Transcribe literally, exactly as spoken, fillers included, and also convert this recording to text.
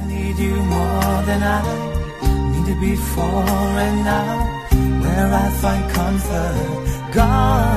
need you more than I needed before, and now where I find comfort, God